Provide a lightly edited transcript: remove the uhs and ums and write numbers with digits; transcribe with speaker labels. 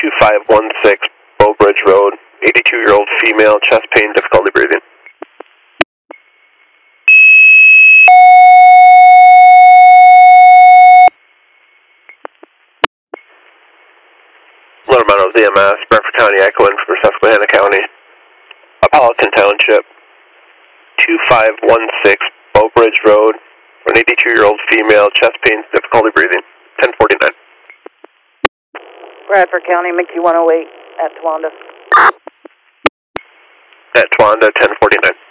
Speaker 1: 2516 Bow Bridge Road, 82-year-old female, chest pain, difficulty breathing. Little amount of DMS, Bradford County echoing for Susquehanna County. Appalachian Township, 2516 Bow Bridge Road, an 82-year-old female, chest pain, difficulty breathing, 1049.
Speaker 2: Bradford County, Mickey 108 at Towanda.
Speaker 1: At Towanda, 1049.